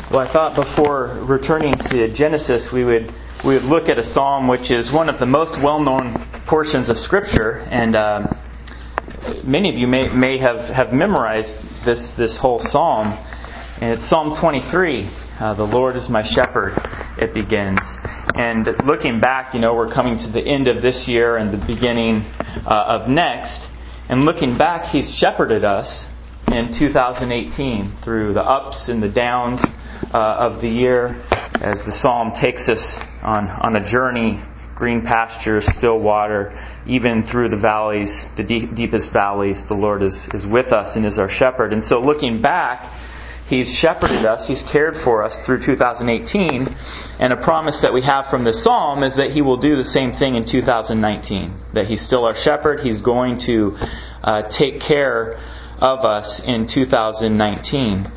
Well, I thought before returning to Genesis, we would look at a psalm which is one of the most well-known portions of Scripture, and many of you may have memorized this whole psalm. And it's Psalm 23. The Lord is my shepherd, it begins. And looking back, we're coming to the end of this year and the beginning of next. And looking back, He's shepherded us in 2018 through the ups and the downs of the year, as the psalm takes us on a journey, green pastures, still water, even through the valleys, the deepest valleys, the Lord is with us and is our shepherd. And so looking back, He's shepherded us, He's cared for us through 2018, and a promise that we have from this psalm is that He will do the same thing in 2019, that He's still our shepherd, He's going to take care of us in 2019.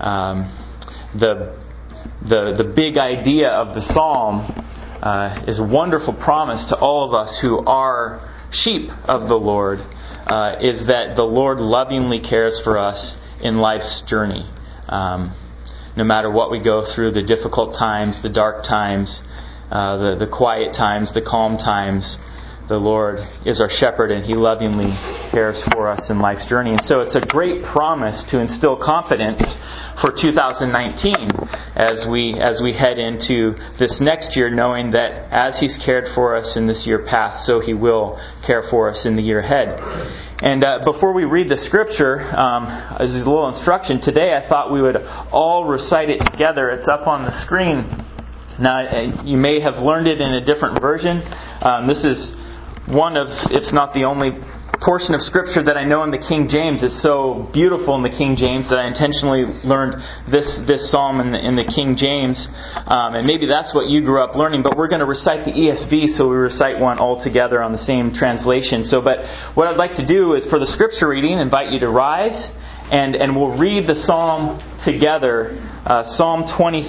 The big idea of the psalm is a wonderful promise to all of us who are sheep of the Lord, is that the Lord lovingly cares for us in life's journey. No matter what we go through, the difficult times, the dark times, the quiet times, the calm times, the Lord is our shepherd and He lovingly cares for us in life's journey. And so it's a great promise to instill confidence for 2019 as we head into this next year, knowing that as He's cared for us in this year past, so He will care for us in the year ahead. And before we read the Scripture, as a little instruction, today I thought we would all recite it together. It's up on the screen. Now, you may have learned it in a different version. This is one of, if not the only portion of Scripture that I know in the King James. It's so beautiful in the King James that I intentionally learned this psalm in the King James. And maybe that's what you grew up learning, but we're going to recite the ESV, so we recite one all together on the same translation. But what I'd like to do is, for the Scripture reading, invite you to rise, and we'll read the psalm together. Psalm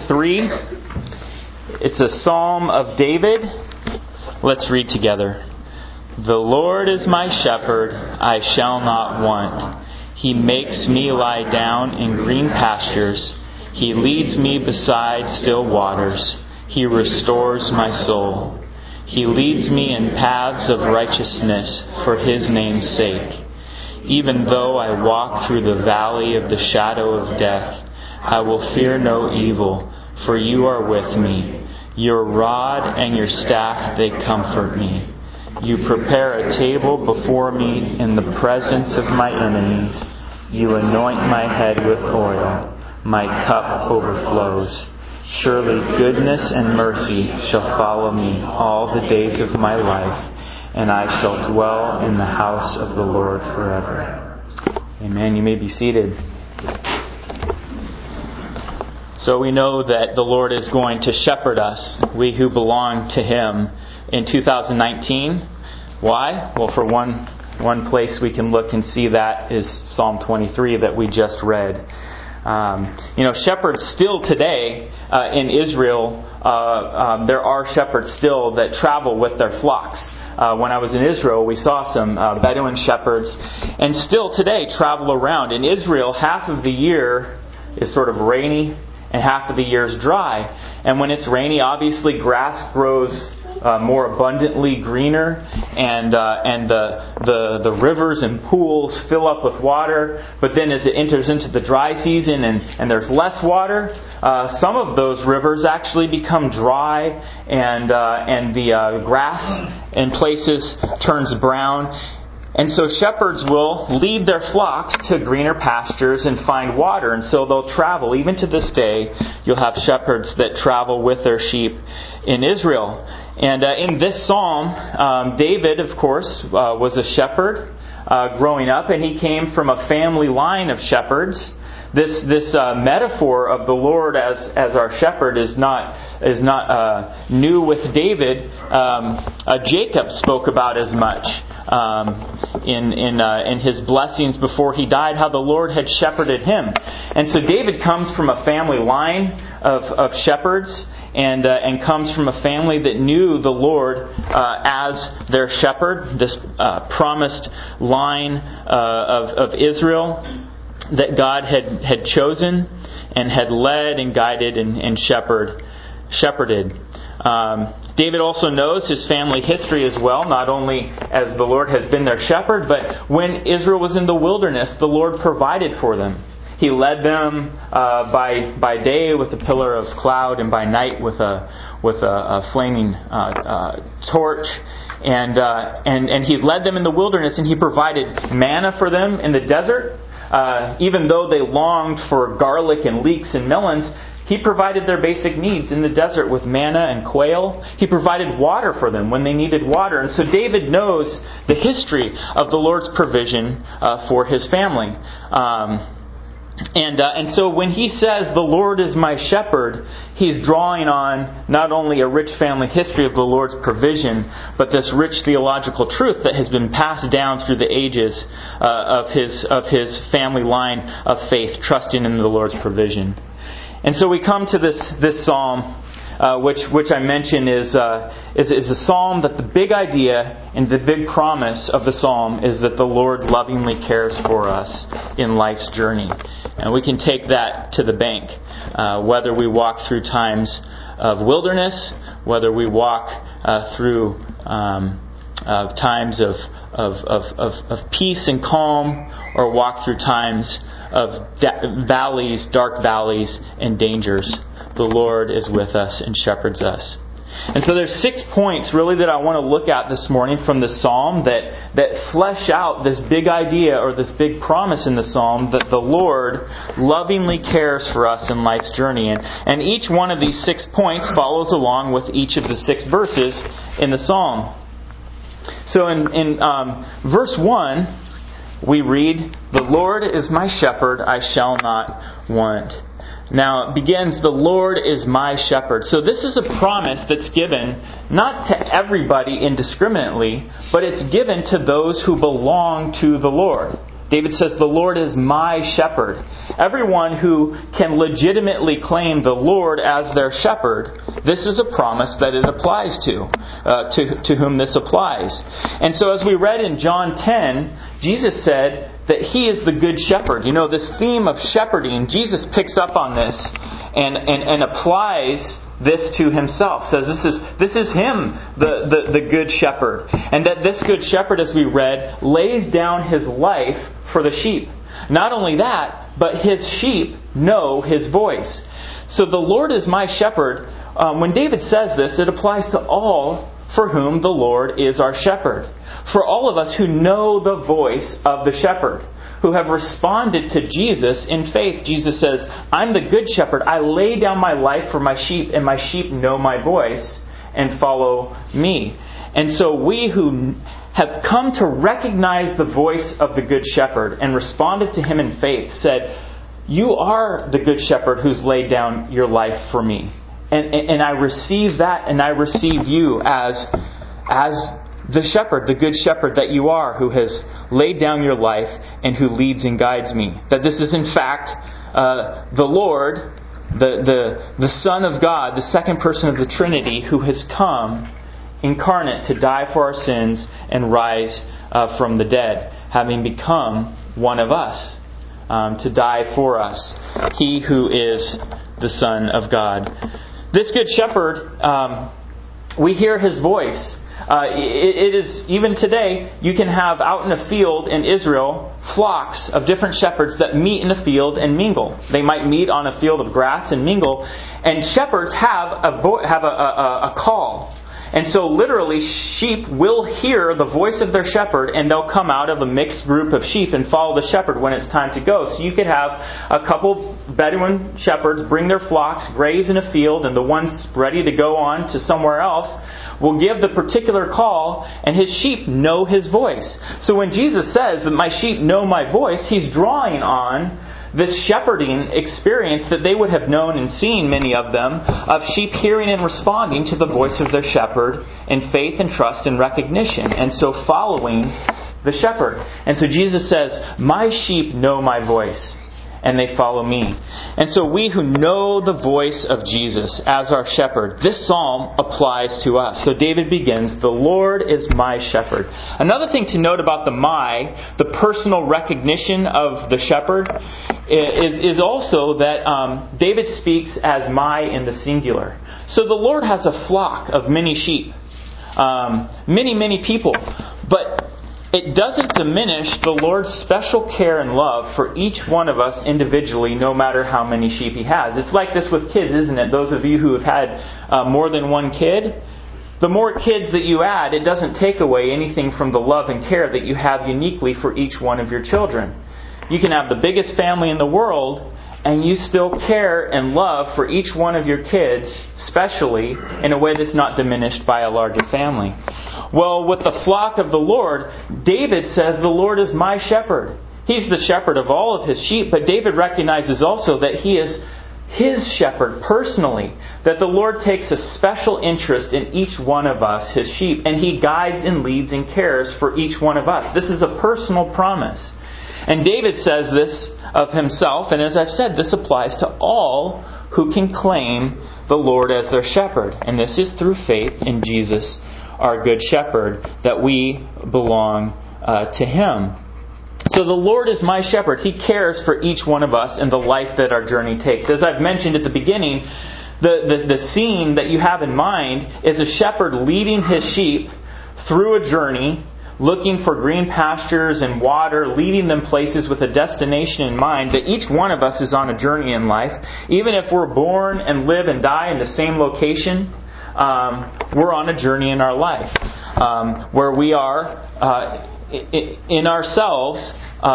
23. It's a psalm of David. Let's read together. The Lord is my shepherd, I shall not want. He makes me lie down in green pastures. He leads me beside still waters. He restores my soul. He leads me in paths of righteousness for His name's sake. Even though I walk through the valley of the shadow of death, I will fear no evil, for You are with me. Your rod and Your staff, they comfort me. You prepare a table before me in the presence of my enemies. You anoint my head with oil. My cup overflows. Surely goodness and mercy shall follow me all the days of my life, and I shall dwell in the house of the Lord forever. Amen. You may be seated. So we know that the Lord is going to shepherd us, we who belong to Him, in 2019. Why? Well, for one place we can look and see that is Psalm 23 that we just read. Shepherds still today in Israel, there are shepherds still that travel with their flocks. When I was in Israel, we saw some Bedouin shepherds, and still today travel around. In Israel, half of the year is sort of rainy, and half of the year is dry. And when it's rainy, obviously grass grows more abundantly greener, and the rivers and pools fill up with water. But then as it enters into the dry season and there's less water, some of those rivers actually become dry, and the grass in places turns brown. And so shepherds will lead their flocks to greener pastures and find water. And so they'll travel. Even to this day, you'll have shepherds that travel with their sheep in Israel. And in this psalm, David, of course, was a shepherd growing up. And he came from a family line of shepherds. This metaphor of the Lord as our shepherd is not new with David. Jacob spoke about as much in his blessings before he died, how the Lord had shepherded him. And so David comes from a family line of shepherds, and comes from a family that knew the Lord as their shepherd. This promised line of Israel that God had chosen. and had led and guided and shepherded. David also knows his family history as well, not only as the Lord has been their shepherd, but when Israel was in the wilderness, the Lord provided for them. He led them by day with a pillar of cloud, and by night with a flaming torch. And He led them in the wilderness, and He provided manna for them in the desert. Even though they longed for garlic and leeks and melons, He provided their basic needs in the desert with manna and quail. He provided water for them when they needed water. And so David knows the history of the Lord's provision for his family. And so when he says, "The Lord is my shepherd," he's drawing on not only a rich family history of the Lord's provision, but this rich theological truth that has been passed down through the ages of his family line of faith, trusting in the Lord's provision. And so we come to this psalm, which I mentioned is a psalm that the big idea and the big promise of the psalm is that the Lord lovingly cares for us in life's journey. And we can take that to the bank, whether we walk through times of wilderness, whether we walk through times of peace and calm, or walk through times of dark valleys and dangers. The Lord is with us and shepherds us. And so there's 6 points really that I want to look at this morning from the psalm that flesh out this big idea or this big promise in the psalm that the Lord lovingly cares for us in life's journey. And each one of these 6 points follows along with each of the 6 verses in the psalm. So in verse 1, we read, "The Lord is my shepherd, I shall not want." Now it begins, "The Lord is my shepherd." So this is a promise that's given not to everybody indiscriminately, but it's given to those who belong to the Lord. David says, "The Lord is my shepherd." Everyone who can legitimately claim the Lord as their shepherd, this is a promise that it applies to whom this applies. And so as we read in John 10, Jesus said that He is the good shepherd. You know, this theme of shepherding, Jesus picks up on this and applies this to Himself. Says this is Him, the good shepherd. And that this good shepherd, as we read, lays down His life for the sheep. Not only that, but His sheep know His voice. So the Lord is my shepherd. When David says this, it applies to all for whom the Lord is our shepherd. For all of us who know the voice of the shepherd, who have responded to Jesus in faith. Jesus says, "I'm the good shepherd. I lay down my life for my sheep, and my sheep know my voice and follow me." And so we who have come to recognize the voice of the good shepherd and responded to Him in faith said, "You are the good shepherd who's laid down your life for me. And I receive that, and I receive you as the shepherd, the good shepherd that you are, who has laid down your life and who leads and guides me." That this is in fact the Lord, the Son of God, the second person of the Trinity, who has come incarnate to die for our sins and rise from the dead, having become one of us, to die for us. He who is the Son of God. This good shepherd, we hear His voice. It is, even today, you can have out in a field in Israel flocks of different shepherds that meet in a field and mingle. They might meet on a field of grass and mingle. And shepherds have a call. And so literally sheep will hear the voice of their shepherd, and they'll come out of a mixed group of sheep and follow the shepherd when it's time to go. So you could have a couple Bedouin shepherds bring their flocks, graze in a field, and the ones ready to go on to somewhere else will give the particular call, and his sheep know His voice. So when Jesus says that my sheep know my voice, He's drawing on this shepherding experience that they would have known and seen, many of them, of sheep hearing and responding to the voice of their shepherd in faith and trust and recognition, and so following the shepherd. And so Jesus says, "My sheep know my voice." and they follow me. And so we who know the voice of Jesus as our shepherd, this psalm applies to us. So David begins, "The Lord is my shepherd." Another thing to note about the personal recognition of the shepherd, is also that David speaks as my in the singular. So the Lord has a flock of many sheep, many people, but it doesn't diminish the Lord's special care and love for each one of us individually, no matter how many sheep He has. It's like this with kids, isn't it? Those of you who have had more than one kid, the more kids that you add, it doesn't take away anything from the love and care that you have uniquely for each one of your children. You can have the biggest family in the world, and you still care and love for each one of your kids, specially, in a way that's not diminished by a larger family. Well, with the flock of the Lord, David says, "The Lord is my shepherd." He's the shepherd of all of His sheep, but David recognizes also that He is His shepherd personally, that the Lord takes a special interest in each one of us, His sheep, and He guides and leads and cares for each one of us. This is a personal promise. And David says this of himself, and as I've said, this applies to all who can claim the Lord as their shepherd. And this is through faith in Jesus, our good shepherd, that we belong to Him. So the Lord is my shepherd. He cares for each one of us in the life that our journey takes. As I've mentioned at the beginning, the scene that you have in mind is a shepherd leading his sheep through a journey, looking for green pastures and water, leading them places with a destination in mind. That each one of us is on a journey in life. Even if we're born and live and die in the same location, we're on a journey in our life where we are in ourselves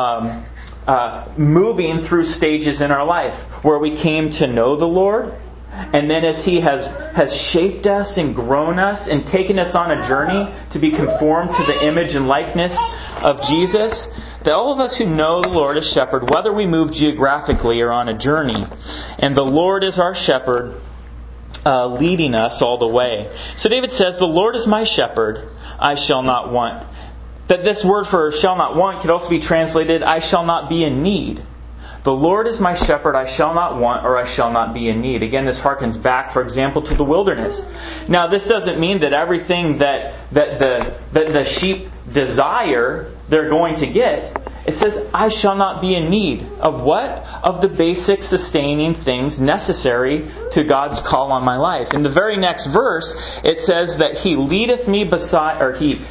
moving through stages in our life where we came to know the Lord. And then as He has shaped us and grown us and taken us on a journey to be conformed to the image and likeness of Jesus, that all of us who know the Lord as shepherd, whether we move geographically or on a journey, and the Lord is our shepherd, leading us all the way. So David says, "The Lord is my shepherd, I shall not want." That this word for "shall not want" could also be translated, "I shall not be in need." The Lord is my shepherd, I shall not want, or I shall not be in need. Again, this harkens back, for example, to the wilderness. Now, this doesn't mean that everything that the sheep desire, they're going to get. It says, I shall not be in need of what? Of the basic sustaining things necessary to God's call on my life. In the very next verse, it says that He leadeth me beside, or He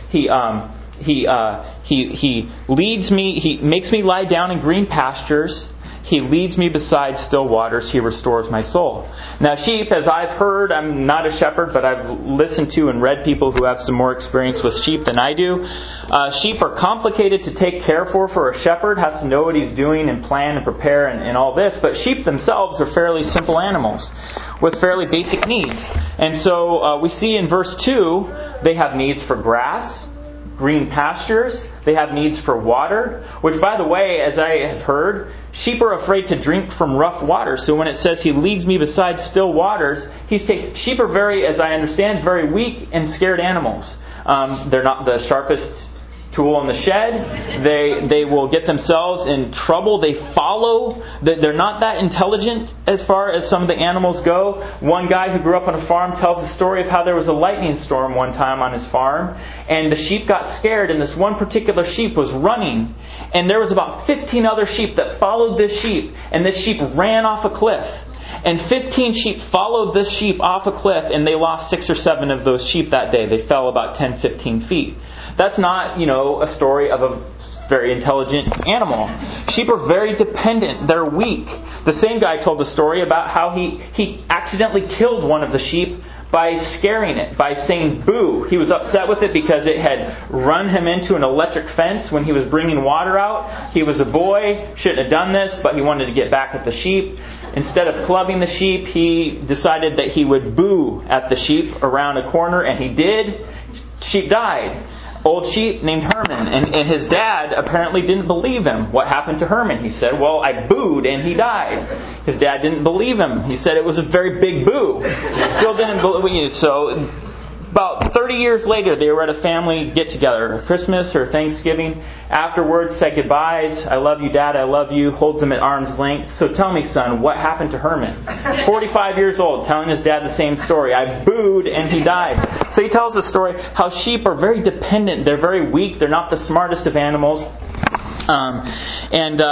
leads me, He makes me lie down in green pastures. He leads me beside still waters. He restores my soul. Now sheep, as I've heard, I'm not a shepherd, but I've listened to and read people who have some more experience with sheep than I do. Sheep are complicated to take care for a shepherd. Has to know what he's doing and plan and prepare and all this. But sheep themselves are fairly simple animals with fairly basic needs. And so we see in verse 2, they have needs for grass, green pastures. They have needs for water, which, by the way, as I have heard, sheep are afraid to drink from rough water. So when it says He leads me beside still waters, sheep are very, as I understand, very weak and scared animals. They're not the sharpest tool in the shed. They will get themselves in trouble. They follow. They're not that intelligent as far as some of the animals go. One guy who grew up on a farm tells the story of how there was a lightning storm one time on his farm, and the sheep got scared, and this one particular sheep was running, and there was about 15 other sheep that followed this sheep, and this sheep ran off a cliff. And 15 sheep followed this sheep off a cliff, and they lost 6 or 7 of those sheep that day. They fell about 10, 15 feet. That's not, a story of a very intelligent animal. Sheep are very dependent. They're weak. The same guy told the story about how he accidentally killed one of the sheep by scaring it, by saying boo. He was upset with it because it had run him into an electric fence when he was bringing water out. He was a boy, shouldn't have done this, but he wanted to get back at the sheep. Instead of clubbing the sheep, he decided that he would boo at the sheep around a corner, and he did. Sheep died. Old sheep named Herman, and his dad apparently didn't believe him. What happened to Herman? He said, well, I booed and he died. His dad didn't believe him. He said it was a very big boo. Still didn't believe you. So about 30 years later, they were at a family get-together, Christmas or Thanksgiving. Afterwards, said goodbyes. I love you, Dad. I love you. Holds him at arm's length. So tell me, son, what happened to Herman? 45 years old, telling his dad the same story. I booed and he died. So he tells the story how sheep are very dependent. They're very weak. They're not the smartest of animals. And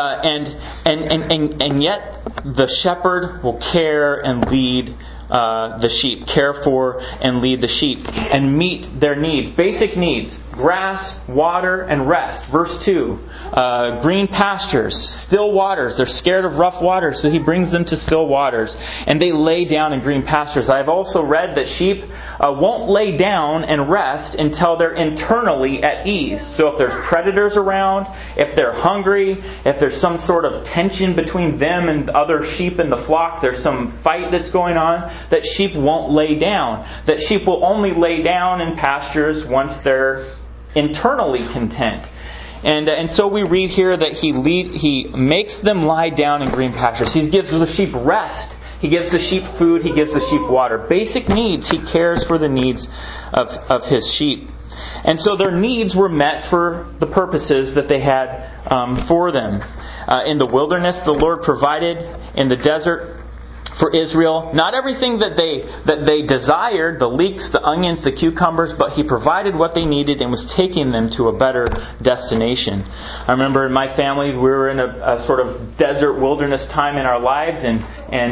yet the shepherd will care and lead the sheep, care for and lead the sheep, and meet their needs, basic needs: grass, water, and rest. Verse 2, green pastures, still waters. They're scared of rough waters, so he brings them to still waters, and they lay down in green pastures. I've also read that sheep won't lay down and rest until they're internally at ease. So if there's predators around, if they're hungry, if there's some sort of tension between them and other sheep in the flock, there's some fight that's going on, that sheep won't lay down. That sheep will only lay down in pastures once they're internally content. And so we read here that He makes them lie down in green pastures. He gives the sheep rest. He gives the sheep food. He gives the sheep water. Basic needs. He cares for the needs of His sheep. And so their needs were met for the purposes that they had for them. In the wilderness, the Lord provided. In the desert, for Israel, not everything that they desired, the leeks, the onions, the cucumbers, but He provided what they needed and was taking them to a better destination. I remember in my family, we were in a sort of desert wilderness time in our lives, and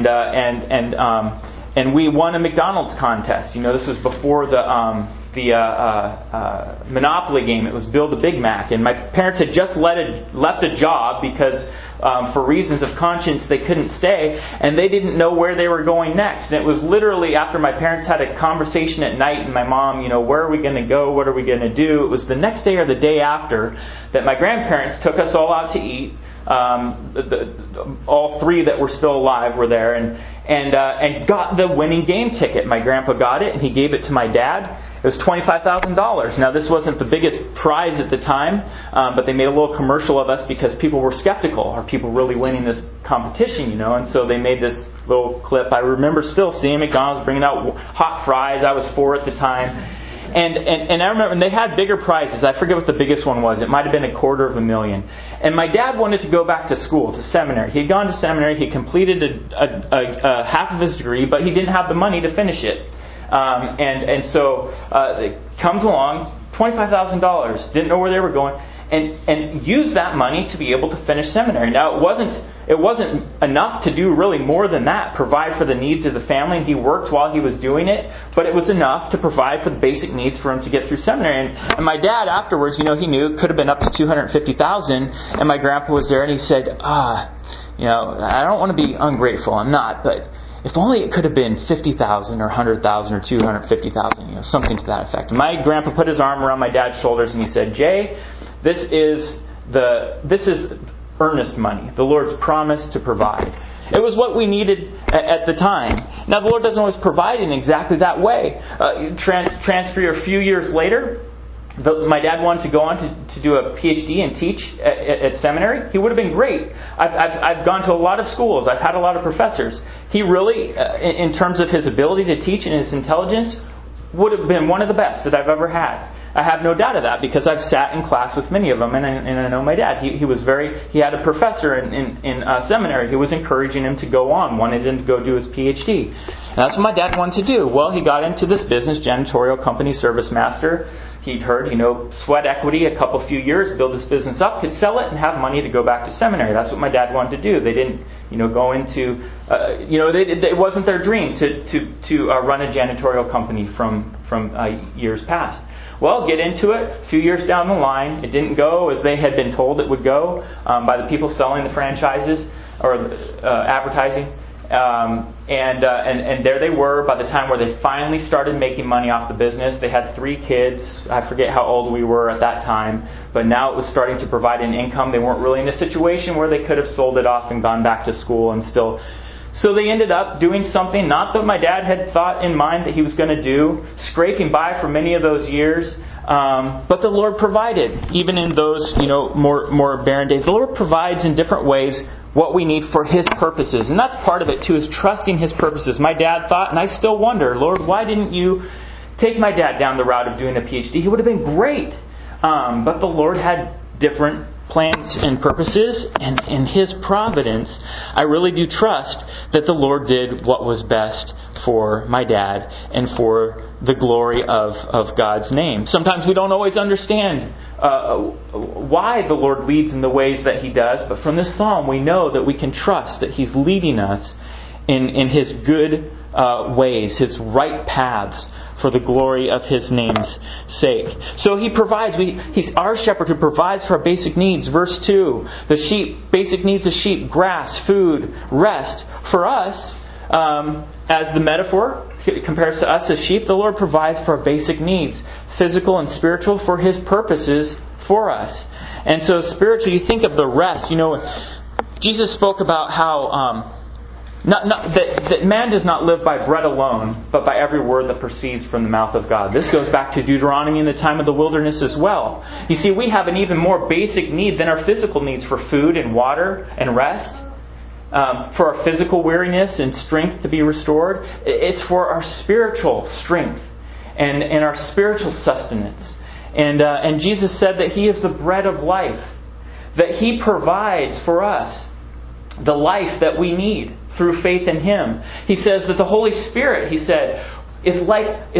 we won a McDonald's contest. You know, this was before the Monopoly game. It was Build a Big Mac, and my parents had just left a job because for reasons of conscience they couldn't stay, and they didn't know where they were going next. And it was literally after my parents had a conversation at night, and my mom, where are we going to go? What are we going to do? It was the next day or the day after that my grandparents took us all out to eat. All three that were still alive were there, and got the winning game ticket. My grandpa got it, and he gave it to my dad. It was $25,000. Now, this wasn't the biggest prize at the time, but they made a little commercial of us because people were skeptical. Are people really winning this competition, And so they made this little clip. I remember still seeing McDonald's bringing out hot fries. I was 4 at the time. And I remember, and they had bigger prizes. I forget what the biggest one was. It might have been $250,000. And my dad wanted to go back to school, to seminary. He had gone to seminary. He completed a half of his degree, but he didn't have the money to finish it. So it comes along, $25,000. Didn't know where they were going, and used that money to be able to finish seminary. Now, it wasn't enough to do really more than that, provide for the needs of the family. And he worked while he was doing it, but it was enough to provide for the basic needs for him to get through seminary. And my dad afterwards, he knew it could have been up to $250,000. And my grandpa was there, and he said, I don't want to be ungrateful. I'm not, but if only it could have been $50,000 or $100,000 or $250,000, something to that effect. And my grandpa put his arm around my dad's shoulders and he said, Jay, this is earnest money, the Lord's promise to provide. It was what we needed at the time. Now, the Lord doesn't always provide in exactly that way. Transfer a few years later, my dad wanted to go on to do a PhD and teach at seminary. He would have been great. I've gone to a lot of schools. I've had a lot of professors. He really, in terms of his ability to teach and his intelligence, would have been one of the best that I've ever had. I have no doubt of that because I've sat in class with many of them, and I know my dad. He had a professor in seminary who was encouraging him to go on, wanted him to go do his PhD. And that's what my dad wanted to do. Well, he got into this business, janitorial company, service master. He'd heard, sweat equity a few years, build this business up, could sell it and have money to go back to seminary. That's what my dad wanted to do. They didn't, go into, it wasn't their dream to run a janitorial company from years past. Well, get into it. A few years down the line, it didn't go as they had been told it would go by the people selling the franchises or advertising. And there they were by the time where they finally started making money off the business. They had 3 kids. I forget how old we were at that time, but now it was starting to provide an income. They weren't really in a situation where they could have sold it off and gone back to school and still. So they ended up doing something not that my dad had thought in mind that he was going to do, scraping by for many of those years. But the Lord provided, even in those more barren days. The Lord provides in different ways what we need for His purposes. And that's part of it too, is trusting His purposes. My dad thought, and I still wonder, Lord, why didn't you take my dad down the route of doing a PhD. He would have been great. But the Lord had different plans and purposes, and in His providence, I really do trust that the Lord did what was best for my dad and for the glory of God's name. Sometimes we don't always understand why the Lord leads in the ways that He does, but from this psalm we know that we can trust that He's leading us in His good ways, His right paths, for the glory of His name's sake. So He provides. He's our shepherd who provides for our basic needs. Verse 2, the sheep, basic needs of sheep, grass, food, rest. For us, as the metaphor compares to us as sheep, the Lord provides for our basic needs, physical and spiritual, for His purposes for us. And so spiritually, you think of the rest. Jesus spoke about how that man does not live by bread alone, but by every word that proceeds from the mouth of God. This goes back to Deuteronomy in the time of the wilderness as well. You see, we have an even more basic need than our physical needs for food and water and rest. For our physical weariness and strength to be restored. It's for our spiritual strength and our spiritual sustenance. And Jesus said that He is the bread of life. That He provides for us the life that we need through faith in Him. He says that the Holy Spirit, He said, is like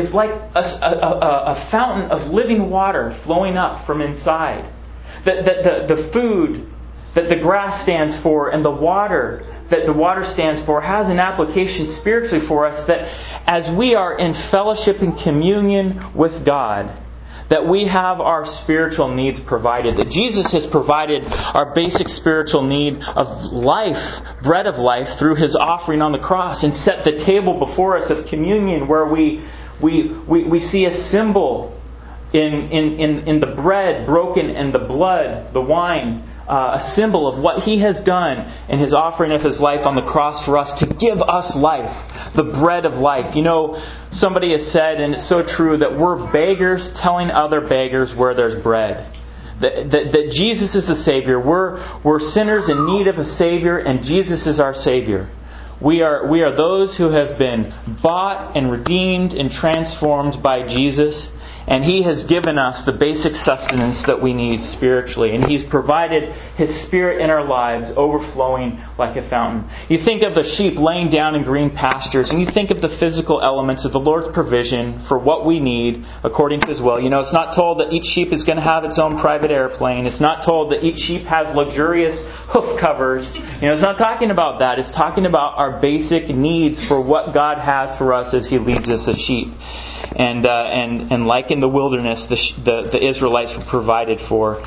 a fountain of living water flowing up from inside. That the food that the grass stands for and the water that the water stands for has an application spiritually for us, that as we are in fellowship and communion with God, that we have our spiritual needs provided. That Jesus has provided our basic spiritual need of life, bread of life, through His offering on the cross, and set the table before us of communion, where we see a symbol in the bread broken and the blood, the wine, a symbol of what He has done in His offering of His life on the cross for us to give us life, the bread of life. Somebody has said, and it's so true, that we're beggars telling other beggars where there's bread. That Jesus is the Savior. We're sinners in need of a Savior, and Jesus is our Savior. We are those who have been bought and redeemed and transformed by Jesus. And He has given us the basic sustenance that we need spiritually. And He's provided His Spirit in our lives, overflowing like a fountain. You think of the sheep laying down in green pastures, and you think of the physical elements of the Lord's provision for what we need according to His will. It's not told that each sheep is going to have its own private airplane. It's not told that each sheep has luxurious hoof covers. It's not talking about that. It's talking about our basic needs for what God has for us as He leads us as sheep. And like in the wilderness, the Israelites were provided for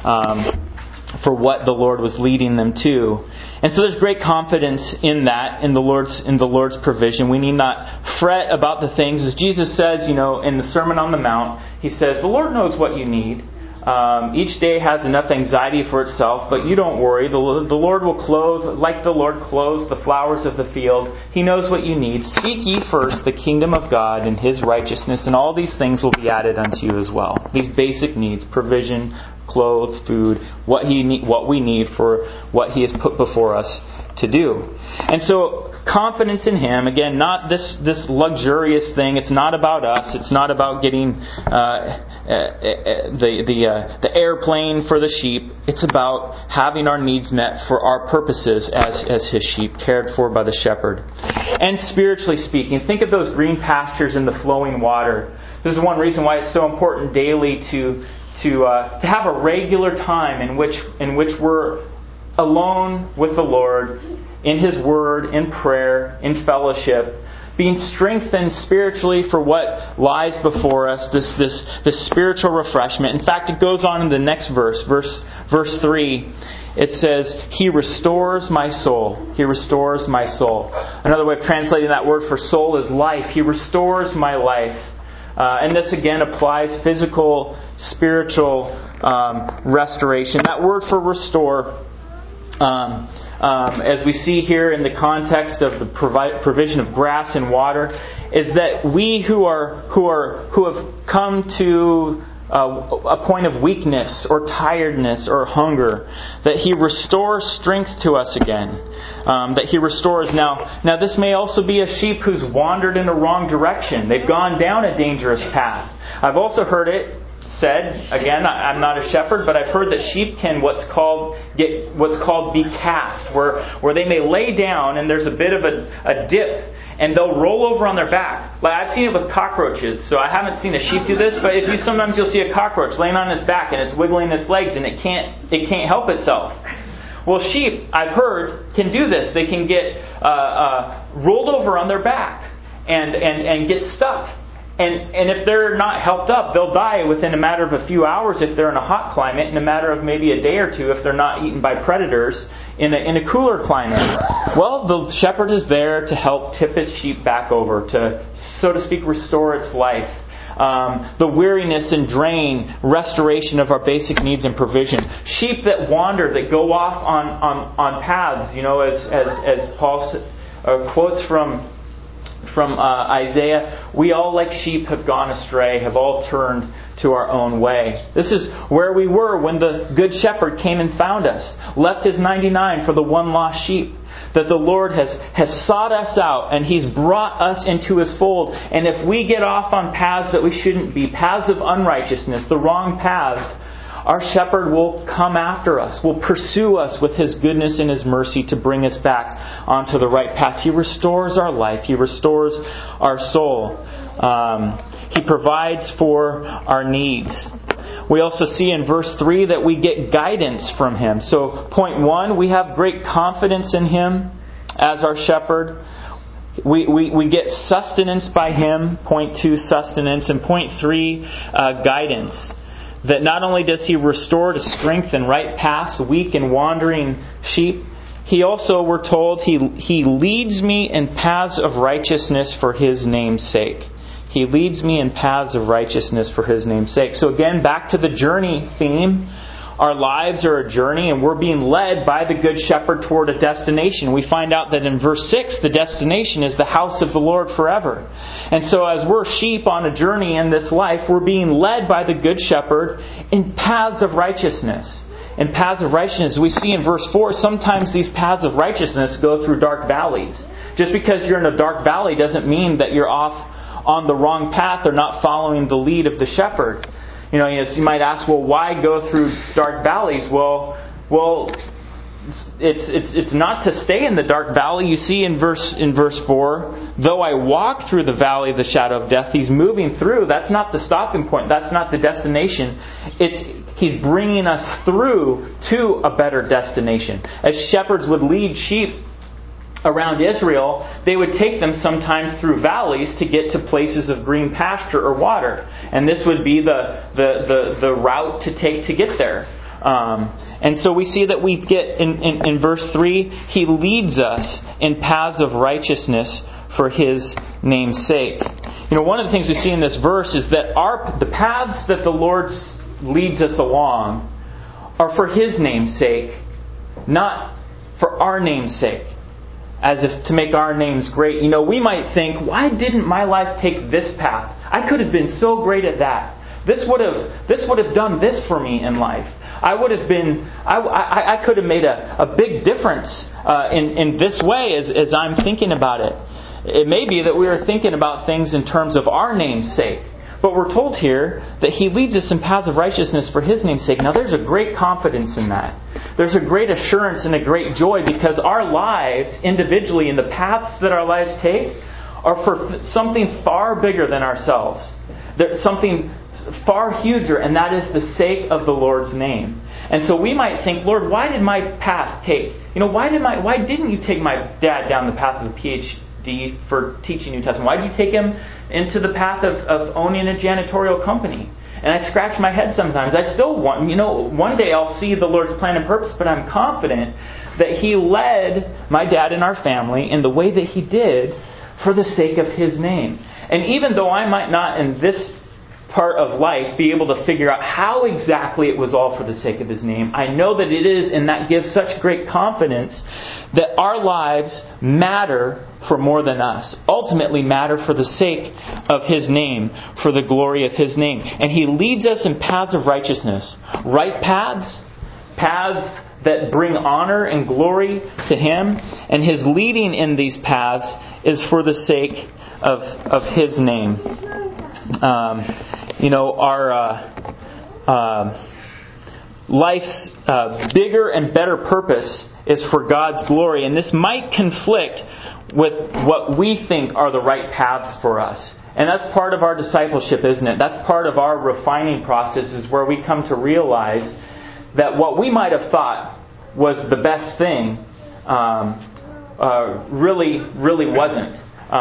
what the Lord was leading them to. And so there's great confidence in that, in the Lord's provision. We need not fret about the things. As Jesus says, in the Sermon on the Mount, He says, the Lord knows what you need. Each day has enough anxiety for itself, but you don't worry. The Lord will clothe, like the Lord clothes the flowers of the field. He knows what you need. Seek ye first the kingdom of God and His righteousness, and all these things will be added unto you as well. These basic needs, provision, clothes, food, what we need for what He has put before us to do. And so confidence in Him, again, not this luxurious thing. It's not about us. It's not about getting the airplane for the sheep. It's about having our needs met for our purposes as His sheep, cared for by the shepherd. And spiritually speaking, think of those green pastures and the flowing water. This is one reason why it's so important daily to have a regular time in which we're alone with the Lord, in His Word, in prayer, in fellowship, being strengthened spiritually for what lies before us, this spiritual refreshment. In fact, it goes on in the next verse 3. It says, He restores my soul. He restores my soul. Another way of translating that word for soul is life. He restores my life. And this again applies physical, spiritual restoration. That word for restore, as we see here in the context of the provision of grass and water, is that we who have come to a point of weakness or tiredness or hunger, that He restores strength to us again. That He restores. Now this may also be a sheep who's wandered in the wrong direction. They've gone down a dangerous path. I've also heard it said, again, I'm not a shepherd, but I've heard that sheep can what's called be cast, where they may lay down and there's a bit of a dip, and they'll roll over on their back. Like I've seen it with cockroaches, so I haven't seen a sheep do this, but sometimes you'll see a cockroach laying on its back and it's wiggling its legs and it can't help itself. Well, sheep, I've heard, can do this. They can get rolled over on their back and get stuck. And if they're not helped up, they'll die within a matter of a few hours if they're in a hot climate, in a matter of maybe a day or two if they're not eaten by predators in a cooler climate. Well, the shepherd is there to help tip its sheep back over, to, so to speak, restore its life. The weariness and drain, restoration of our basic needs and provision. Sheep that wander, that go off on paths, as Paul quotes from Isaiah, we all like sheep have gone astray, have all turned to our own way. This is where we were when the Good Shepherd came and found us, left His 99 for the one lost sheep. That the Lord has sought us out and He's brought us into His fold. And if we get off on paths that we shouldn't be, paths of unrighteousness, the wrong paths, our shepherd will come after us, will pursue us with His goodness and His mercy to bring us back onto the right path. He restores our life. He restores our soul. He provides for our needs. We also see in verse 3 that we get guidance from Him. So, point 1, we have great confidence in Him as our shepherd. We get sustenance by Him. Point 2, sustenance. And point 3, guidance. That not only does He restore to strength and right paths weak and wandering sheep, He also, we're told, He leads me in paths of righteousness for His name's sake. He leads me in paths of righteousness for His name's sake. So again, back to the journey theme. Our lives are a journey and we're being led by the Good Shepherd toward a destination. We find out that in verse 6, the destination is the house of the Lord forever. And so as we're sheep on a journey in this life, we're being led by the Good Shepherd in paths of righteousness. In paths of righteousness, we see in verse 4, sometimes these paths of righteousness go through dark valleys. Just because you're in a dark valley doesn't mean that you're off on the wrong path or not following the lead of the shepherd. You might ask, well, why go through dark valleys? Well, it's not to stay in the dark valley. You see in verse 4, though I walk through the valley of the shadow of death, He's moving through. That's not the stopping point. That's not the destination. He's bringing us through to a better destination. As shepherds would lead sheep around Israel, they would take them sometimes through valleys to get to places of green pasture or water. And this would be the route to take to get there. And so we see that we get in verse 3, He leads us in paths of righteousness for His name's sake. One of the things we see in this verse is that the paths that the Lord leads us along are for His name's sake, not for our name's sake. As if to make our names great. We might think, why didn't my life take this path? I could have been so great at that. This would have done this for me in life. I could have made a big difference in this way as I'm thinking about it. It may be that we are thinking about things in terms of our name's sake. But we're told here that He leads us in paths of righteousness for His name's sake. Now there's a great confidence in that. There's a great assurance and a great joy because our lives individually and the paths that our lives take are for something far bigger than ourselves. There's something far huger, and that is the sake of the Lord's name. And so we might think, Lord, why did my path take? Why didn't You take my dad down the path of the PhD for teaching New Testament? Why did You take him into the path of owning a janitorial company? And I scratch my head sometimes. I still want, one day I'll see the Lord's plan and purpose, but I'm confident that He led my dad and our family in the way that He did for the sake of His name. And even though I might not in this part of life be able to figure out how exactly it was all for the sake of His name. I know that it is, and that gives such great confidence that our lives matter for more than us. Ultimately matter for the sake of His name, for the glory of His name. And He leads us in paths of righteousness. Right paths, paths that bring honor and glory to Him. And His leading in these paths is for the sake of His name. Our life's bigger and better purpose is for God's glory. And this might conflict with what we think are the right paths for us. And that's part of our discipleship, isn't it? That's part of our refining process, is where we come to realize that what we might have thought was the best thing really wasn't.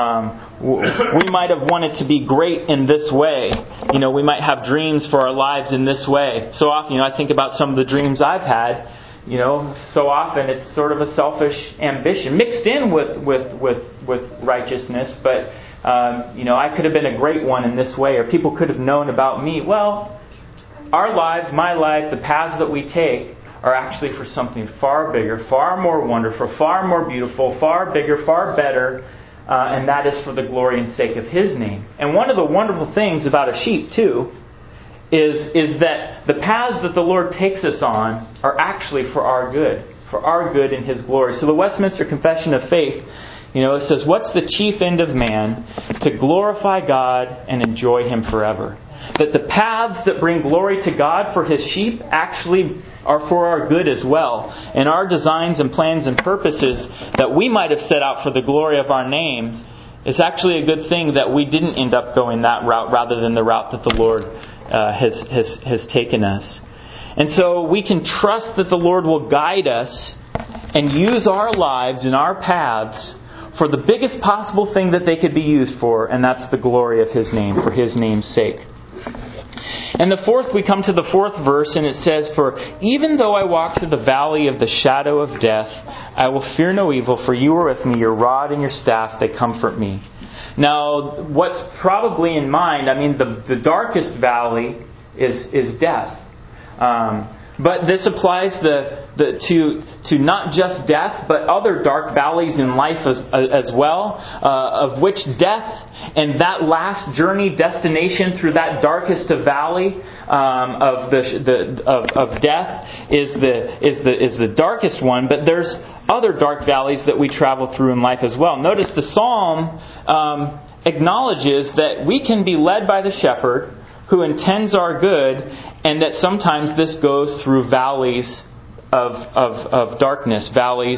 We might have wanted to be great in this way. We might have dreams for our lives in this way. So often, I think about some of the dreams I've had. So often it's sort of a selfish ambition mixed in with righteousness. But I could have been a great one in this way, or people could have known about me. Well, our lives, my life, the paths that we take are actually for something far bigger, far more wonderful, far more beautiful, far bigger, far better. And that is for the glory and sake of His name. And one of the wonderful things about a sheep, too, is that the paths that the Lord takes us on are actually for our good in His glory. So the Westminster Confession of Faith, it says, what's the chief end of man? To glorify God and enjoy Him forever. That the paths that bring glory to God for His sheep actually are for our good as well. And our designs and plans and purposes that we might have set out for the glory of our name, it's actually a good thing that we didn't end up going that route rather than the route that the Lord has taken us. And so we can trust that the Lord will guide us and use our lives and our paths for the biggest possible thing that they could be used for, and that's the glory of His name, for His name's sake. And we come to the fourth verse, and it says, for even though I walk through the valley of the shadow of death, I will fear no evil, for you are with me, your rod and your staff, they comfort me. Now, what's probably in mind, the darkest valley is death. But this applies to not just death, but other dark valleys in life as well, of which death and that last journey destination through that darkest of valley of death is the darkest one. But there's other dark valleys that we travel through in life as well. Notice the Psalm acknowledges that we can be led by the shepherd who intends our good, and that sometimes this goes through valleys of darkness, valleys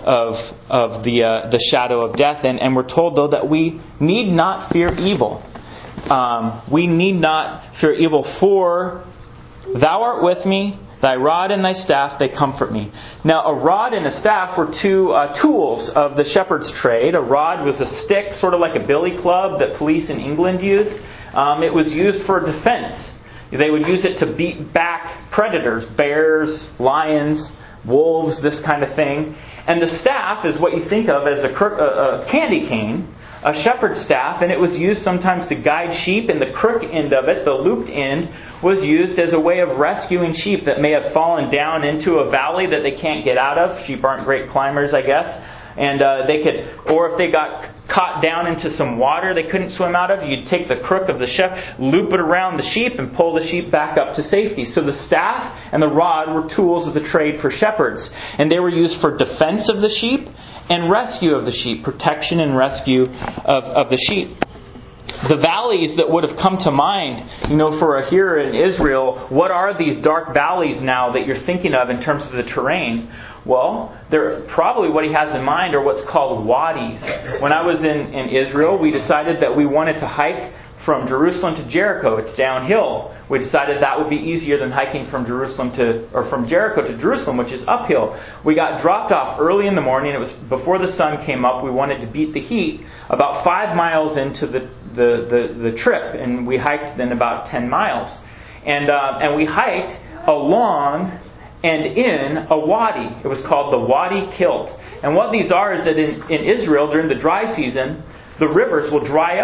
of the shadow of death. And we're told, though, that we need not fear evil. We need not fear evil, for Thou art with me, Thy rod and Thy staff, they comfort me. Now, a rod and a staff were two tools of the shepherd's trade. A rod was a stick, sort of like a billy club that police in England used. It was used for defense. They would use it to beat back predators, bears, lions, wolves, this kind of thing. And the staff is what you think of as a candy cane, a shepherd's staff, and it was used sometimes to guide sheep, and the crook end of it, the looped end, was used as a way of rescuing sheep that may have fallen down into a valley that they can't get out of. Sheep aren't great climbers, I guess. And or if they got caught down into some water they couldn't swim out of, you'd take the crook of the shepherd, loop it around the sheep, and pull the sheep back up to safety. So the staff and the rod were tools of the trade for shepherds. And they were used for defense of the sheep and rescue of the sheep, protection and rescue of the sheep. The valleys that would have come to mind, for a hearer in Israel, what are these dark valleys now that you're thinking of in terms of the terrain? Well, they're probably what he has in mind are what's called wadis. When I was in Israel, we decided that we wanted to hike from Jerusalem to Jericho. It's downhill. We decided that would be easier than hiking from Jericho to Jerusalem, which is uphill. We got dropped off early in the morning. It was before the sun came up. We wanted to beat the heat. About 5 miles into the trip, and we hiked then about 10 miles. And we hiked along and in a wadi. It was called the Wadi Kilt. And what these are is that in Israel, during the dry season, the rivers will dry up.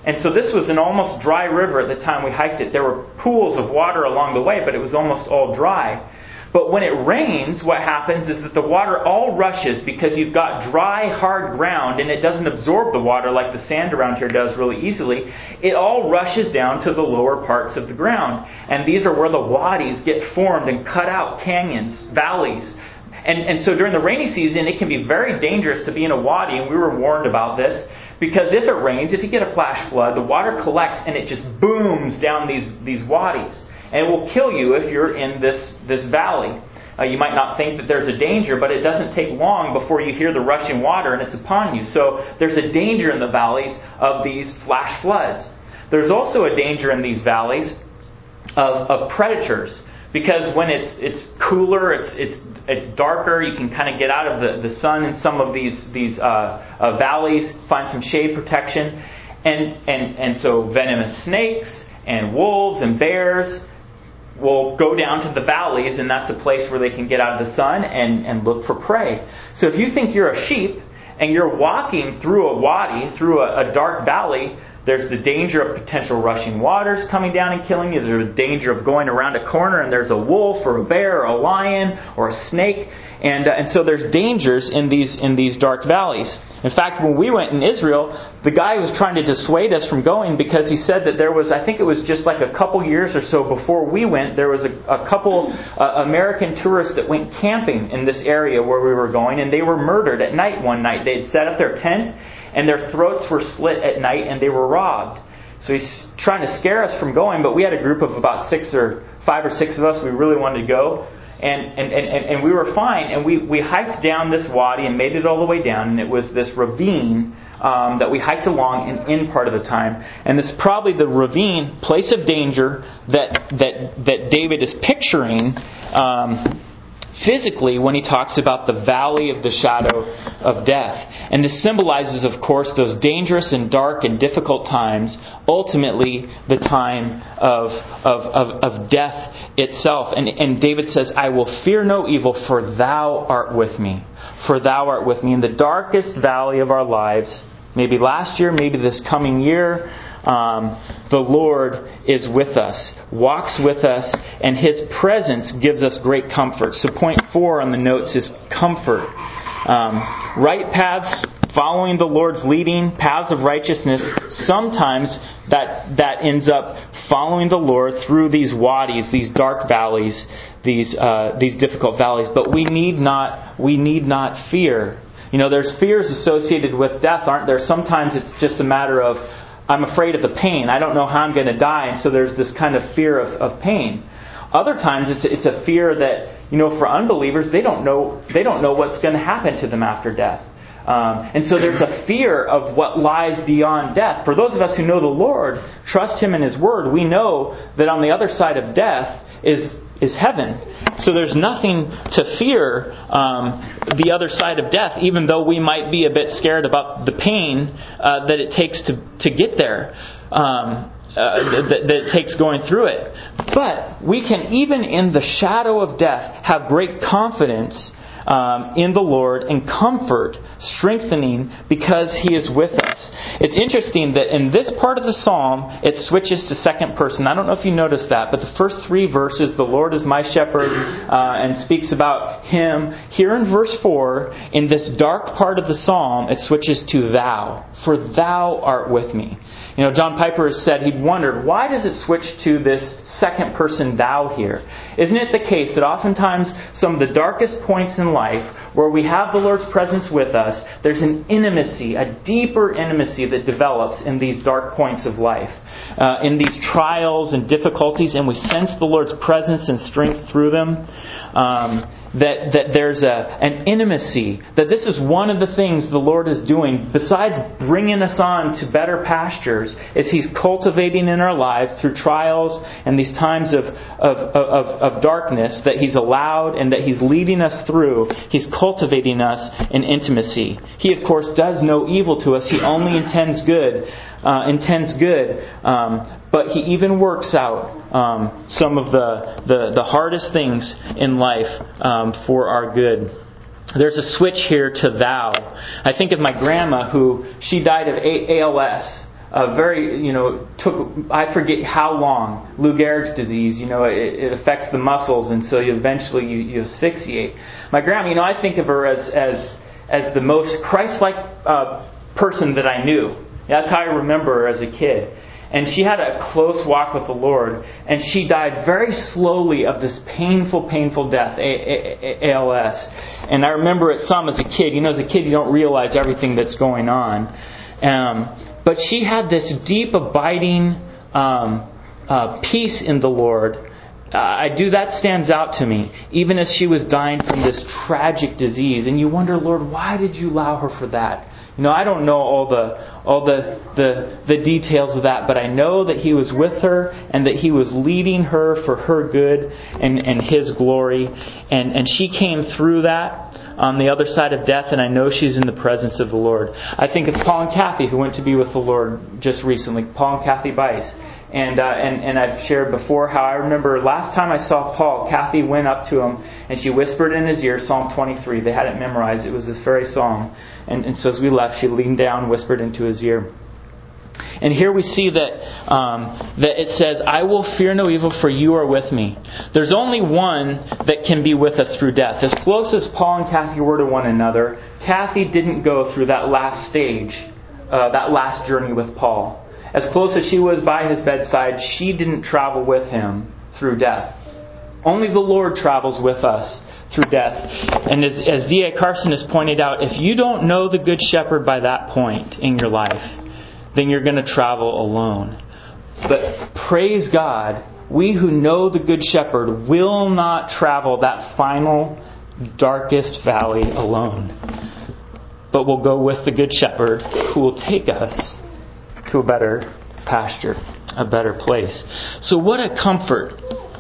And so this was an almost dry river at the time we hiked it. There were pools of water along the way, but it was almost all dry. But when it rains, what happens is that the water all rushes because you've got dry, hard ground and it doesn't absorb the water like the sand around here does really easily. It all rushes down to the lower parts of the ground. And these are where the wadis get formed and cut out canyons, valleys. And so during the rainy season, it can be very dangerous to be in a wadi, and we were warned about this, because if it rains, if you get a flash flood, the water collects and it just booms down these wadis. And it will kill you if you're in this valley. You might not think that there's a danger, but it doesn't take long before you hear the rushing water and it's upon you. So there's a danger in the valleys of these flash floods. There's also a danger in these valleys of predators. Because when it's cooler, it's darker, you can kind of get out of the sun in some of these valleys, find some shade protection. And so venomous snakes and wolves and bears will go down to the valleys, and that's a place where they can get out of the sun and look for prey. So if you think you're a sheep and you're walking through a wadi, through a dark valley, there's the danger of potential rushing waters coming down and killing you. There's the danger of going around a corner and there's a wolf or a bear or a lion or a snake. And so there's dangers in these dark valleys. In fact, when we went in Israel, the guy was trying to dissuade us from going because he said that there was, I think it was just like a couple years or so before we went, there was a couple American tourists that went camping in this area where we were going, and they were murdered at night one night. They had set up their tent, and their throats were slit at night, and they were robbed. So he's trying to scare us from going, but we had a group of about 5 or 6 of us. We really wanted to go. And we were fine. And we hiked down this wadi and made it all the way down. And it was this ravine that we hiked along in part of the time. And this is probably the ravine, place of danger that David is picturing physically when he talks about the valley of the shadow of death. And this symbolizes, of course, those dangerous and dark and difficult times, ultimately the time of death itself. And David says, I will fear no evil, for thou art with me. For thou art with me. In the darkest valley of our lives, maybe last year, maybe this coming year, the Lord is with us, walks with us, and His presence gives us great comfort. So point 4 on the notes is comfort. Right paths, following the Lord's leading, paths of righteousness, sometimes that ends up following the Lord through these wadis, these dark valleys, these difficult valleys. But we need not fear. You know, there's fears associated with death, aren't there? Sometimes it's just a matter of, I'm afraid of the pain. I don't know how I'm going to die, and so there's this kind of fear of pain. Other times it's a fear that, you know, for unbelievers, they don't know what's going to happen to them after death. And so there's a fear of what lies beyond death. For those of us who know the Lord, trust Him in His Word, we know that on the other side of death is heaven. So there's nothing to fear the other side of death, even though we might be a bit scared about the pain that it takes to get there, that it takes going through it. But we can, even in the shadow of death, have great confidence in the Lord and comfort, strengthening, because He is with us. It's interesting that in this part of the psalm, it switches to second person. I don't know if you noticed that, but the first 3 verses, the Lord is my shepherd, and speaks about Him. Here in verse 4, in this dark part of the psalm, it switches to thou. For thou art with me. You know, John Piper has said he'd wondered, why does it switch to this second person thou here? Isn't it the case that oftentimes some of the darkest points in life where we have the Lord's presence with us, there's an intimacy, a deeper intimacy that develops in these dark points of life, in these trials and difficulties, and we sense the Lord's presence and strength through them. That there's an intimacy, that this is one of the things the Lord is doing, besides bringing us on to better pastures, is He's cultivating in our lives through trials and these times of darkness that He's allowed and that He's leading us through. He's cultivating us in intimacy. He, of course, does no evil to us. He only intends good. But He even works out some of the hardest things in life for our good. There's a switch here to thou. I think of my grandma, who she died of ALS I forget how long, Lou Gehrig's disease, it affects the muscles, and so eventually you asphyxiate. My grandma, I think of her as the most Christ-like person that I knew. That's how I remember her as a kid. And she had a close walk with the Lord, and she died very slowly of this painful, painful death, ALS. And I remember it some as a kid. As a kid you don't realize everything that's going on. But she had this deep, abiding peace in the Lord. That stands out to me, even as she was dying from this tragic disease. And you wonder, Lord, why did you allow her for that? I don't know all the details of that, but I know that He was with her and that He was leading her for her good and His glory. And she came through that on the other side of death, and I know she's in the presence of the Lord. I think of Paul and Kathy, who went to be with the Lord just recently. Paul and Kathy Bice. And I've shared before how I remember last time I saw Paul, Kathy went up to him and she whispered in his ear Psalm 23. They had it memorized. It was this very song. And so as we left, she leaned down, whispered into his ear. And here we see that it says, I will fear no evil, for you are with me. There's only one that can be with us through death. As close as Paul and Kathy were to one another, Kathy didn't go through that last stage, that last journey with Paul. As close as she was by his bedside, she didn't travel with him through death. Only the Lord travels with us through death. And as D.A. Carson has pointed out, if you don't know the Good Shepherd by that point in your life, then you're going to travel alone. But praise God, we who know the Good Shepherd will not travel that final, darkest valley alone. But we'll go with the Good Shepherd who will take us to a better pasture, a better place. So what a comfort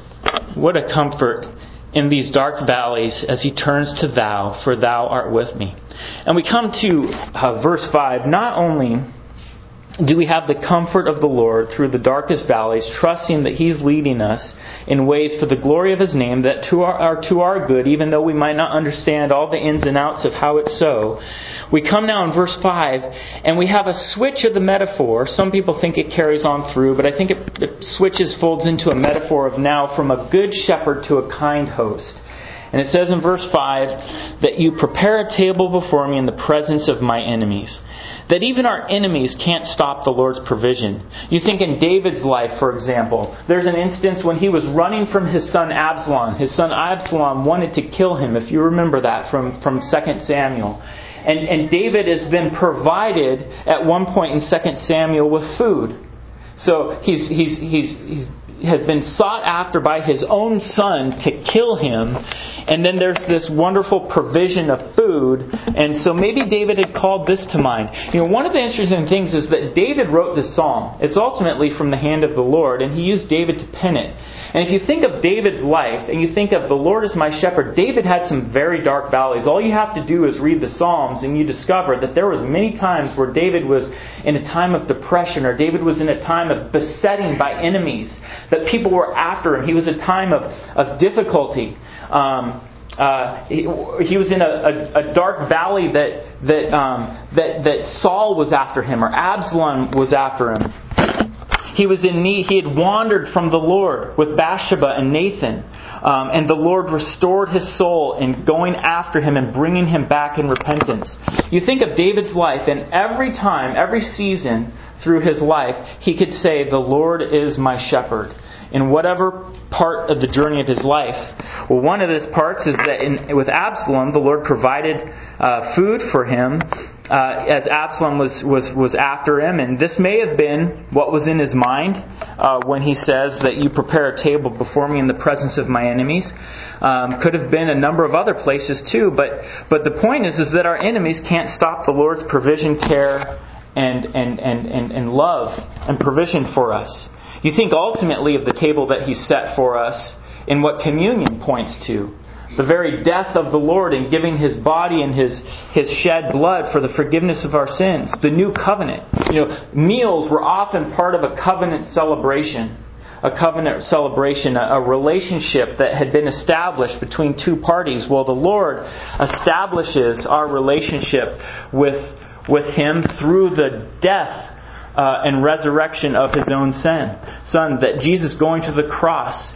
in these dark valleys as He turns to Thou, for Thou art with me. And we come to verse 5. Not only do we have the comfort of the Lord through the darkest valleys, trusting that He's leading us in ways for the glory of His name that are to our good, even though we might not understand all the ins and outs of how it's so. We come now in verse 5, and we have a switch of the metaphor. Some people think it carries on through, but I think it folds into a metaphor of now from a good shepherd to a kind host. And it says in verse 5 that you prepare a table before me in the presence of my enemies. That even our enemies can't stop the Lord's provision. You think in David's life, for example, there's an instance when he was running from his son Absalom. His son Absalom wanted to kill him, if you remember that from 2 Samuel. And David has been provided at one point in 2 Samuel with food. So he's has been sought after by his own son to kill him. And then there's this wonderful provision of food. And so maybe David had called this to mind. One of the interesting things is that David wrote this psalm. It's ultimately from the hand of the Lord, and he used David to pen it. And if you think of David's life, and you think of the Lord as my shepherd, David had some very dark valleys. All you have to do is read the Psalms, and you discover that there was many times where David was in a time of depression, or David was in a time of besetting by enemies, that people were after him. He was a time of difficulty. He was in a dark valley that Saul was after him, or Absalom was after him. He was in need. He had wandered from the Lord with Bathsheba and Nathan. And the Lord restored his soul in going after him and bringing him back in repentance. You think of David's life, and every time, every season through his life, he could say, "The Lord is my shepherd." In whatever part of the journey of his life. Well, one of his parts is that with Absalom, the Lord provided food for him as Absalom was after him. And this may have been what was in his mind when he says that you prepare a table before me in the presence of my enemies. Could have been a number of other places too. But the point is that our enemies can't stop the Lord's provision, care, and love and provision for us. You think ultimately of the table that He set for us in what communion points to. The very death of the Lord in giving His body and His shed blood for the forgiveness of our sins. The new covenant. Meals were often part of a covenant celebration. A covenant celebration, a relationship that had been established between two parties. Well, the Lord establishes our relationship with Him through the death and resurrection of His own Son. That Jesus going to the cross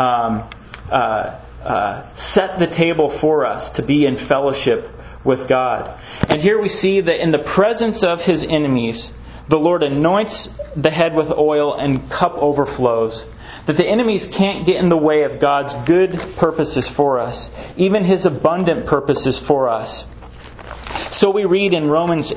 set the table for us to be in fellowship with God. And here we see that in the presence of His enemies, the Lord anoints the head with oil and cup overflows. That the enemies can't get in the way of God's good purposes for us, even His abundant purposes for us. So we read in Romans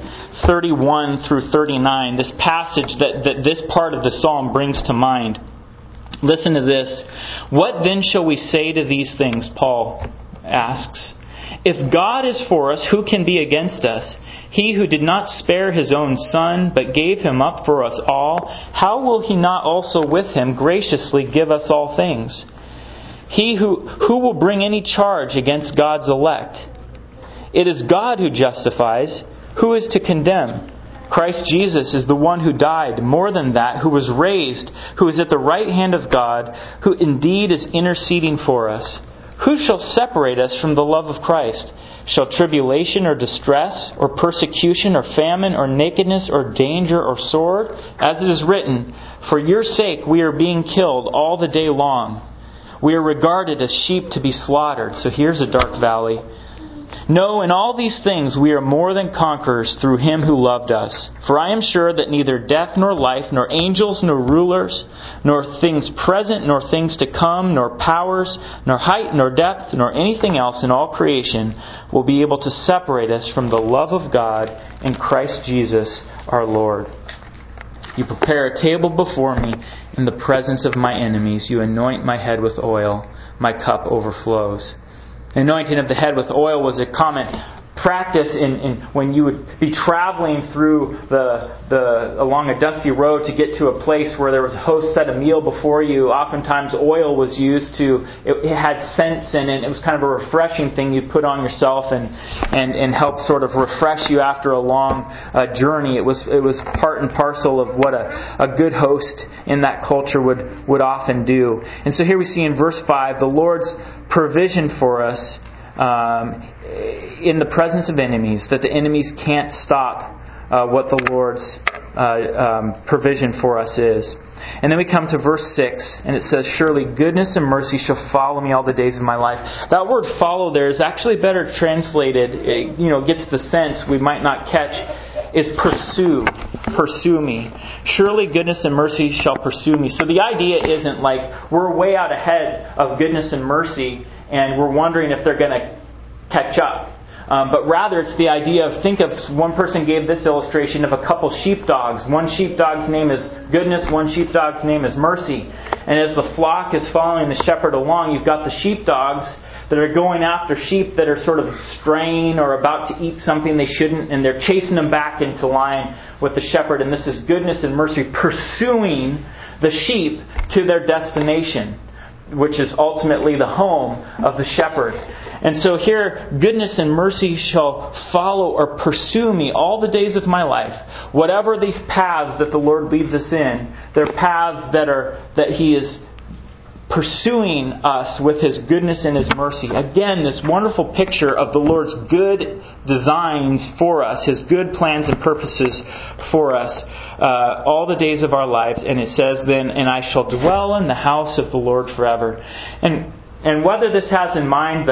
8:31 through 39, this passage that this part of the psalm brings to mind. Listen to this. What then shall we say to these things? Paul asks. If God is for us, who can be against us? He who did not spare His own Son, but gave Him up for us all, how will He not also with Him graciously give us all things? Who will bring any charge against God's elect? It is God who justifies. Who is to condemn? Christ Jesus is the one who died, more than that, who was raised, who is at the right hand of God, who indeed is interceding for us. Who shall separate us from the love of Christ? Shall tribulation or distress or persecution or famine or nakedness or danger or sword? As it is written, for your sake we are being killed all the day long. We are regarded as sheep to be slaughtered. So here's a dark valley. No, in all these things we are more than conquerors through Him who loved us. For I am sure that neither death nor life, nor angels nor rulers, nor things present nor things to come, nor powers, nor height nor depth, nor anything else in all creation will be able to separate us from the love of God in Christ Jesus our Lord. You prepare a table before me in the presence of my enemies. You anoint my head with oil. My cup overflows. The anointing of the head with oil was a common practice in when you would be traveling through along a dusty road to get to a place where there was a host set a meal before you. Oftentimes oil was used it had scents in it. It was kind of a refreshing thing you'd put on yourself and help sort of refresh you after a long journey. It was part and parcel of what a good host in that culture would often do. And so here we see in verse 5 the Lord's provision for us in the presence of enemies, that the enemies can't stop what the Lord's provision for us is. And then we come to verse 6, and it says, surely goodness and mercy shall follow me all the days of my life. That word follow there is actually better translated, gets the sense we might not catch, is pursue. Pursue me. Surely goodness and mercy shall pursue me. So the idea isn't like we're way out ahead of goodness and mercy and we're wondering if they're going to catch up. But rather it's the idea of, think of, one person gave this illustration of a couple sheepdogs. One sheepdog's name is goodness, one sheepdog's name is mercy. And as the flock is following the shepherd along, you've got the sheepdogs that are going after sheep that are sort of straying or about to eat something they shouldn't, and they're chasing them back into line with the shepherd. And this is goodness and mercy pursuing the sheep to their destination, which is ultimately the home of the shepherd. And so here, goodness and mercy shall follow or pursue me all the days of my life. Whatever these paths that the Lord leads us in, they're paths that He is pursuing us with His goodness and His mercy. Again, this wonderful picture of the Lord's good designs for us, His good plans and purposes for us, all the days of our lives. And it says then, and I shall dwell in the house of the Lord forever. And whether this has in mind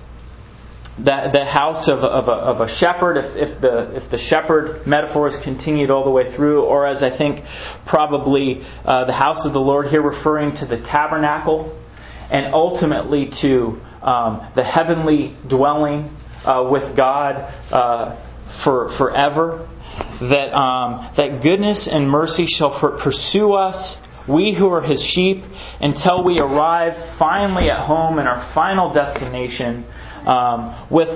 the house of a shepherd, if the shepherd metaphor is continued all the way through, or as I think probably the house of the Lord here referring to the tabernacle, and ultimately to the heavenly dwelling with God forever, that goodness and mercy shall pursue us, we who are His sheep, until we arrive finally at home in our final destination, with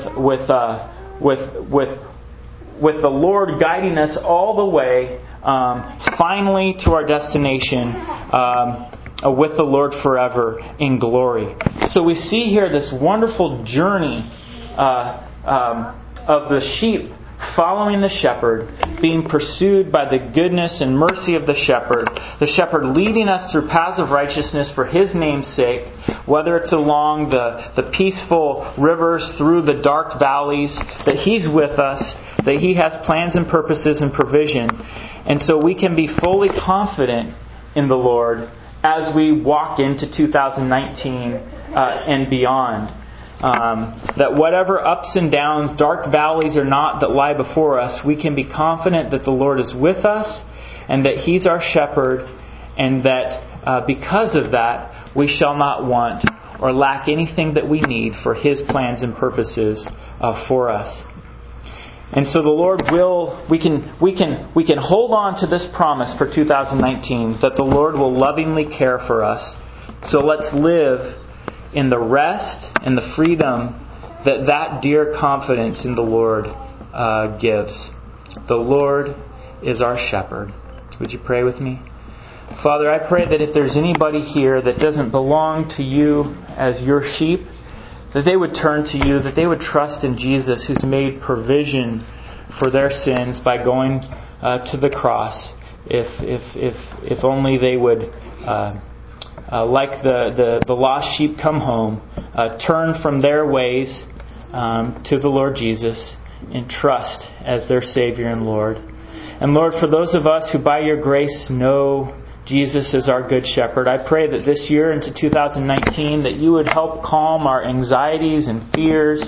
the Lord guiding us all the way, finally to our destination, with the Lord forever in glory. So we see here this wonderful journey of the sheep following the shepherd, being pursued by the goodness and mercy of the shepherd leading us through paths of righteousness for His name's sake, whether it's along the peaceful rivers, through the dark valleys, that He's with us, that He has plans and purposes and provision. And so we can be fully confident in the Lord as we walk into 2019 and beyond. That whatever ups and downs, dark valleys or not, that lie before us, we can be confident that the Lord is with us and that He's our shepherd, and that because of that we shall not want or lack anything that we need for His plans and purposes for us. And so the Lord we can hold on to this promise for 2019 that the Lord will lovingly care for us. So let's live in the rest and the freedom that dear confidence in the Lord gives. The Lord is our shepherd. Would you pray with me? Father, I pray that if there's anybody here that doesn't belong to You as Your sheep, that they would turn to You, that they would trust in Jesus, who's made provision for their sins by going to the cross. If only they would, like the lost sheep come home, turn from their ways to the Lord Jesus and trust as their Savior and Lord. And Lord, for those of us who by Your grace know Jesus is our good shepherd, I pray that this year into 2019 that You would help calm our anxieties and fears,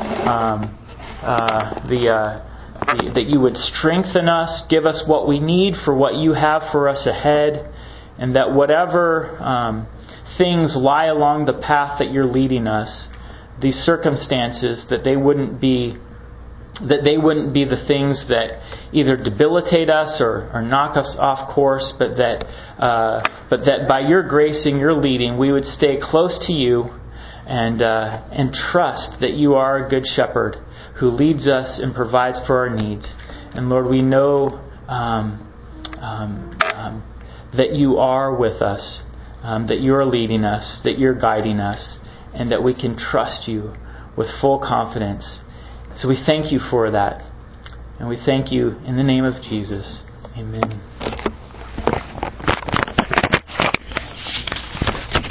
that You would strengthen us, give us what we need for what You have for us ahead, and that whatever things lie along the path that You're leading us, these circumstances, that they wouldn't be the things that either debilitate us or knock us off course, but that by Your grace and Your leading, we would stay close to You and trust that You are a good shepherd who leads us and provides for our needs. And Lord, we know that You are with us, that You are leading us, that You're guiding us, and that we can trust You with full confidence. So we thank You for that. And we thank You in the name of Jesus. Amen.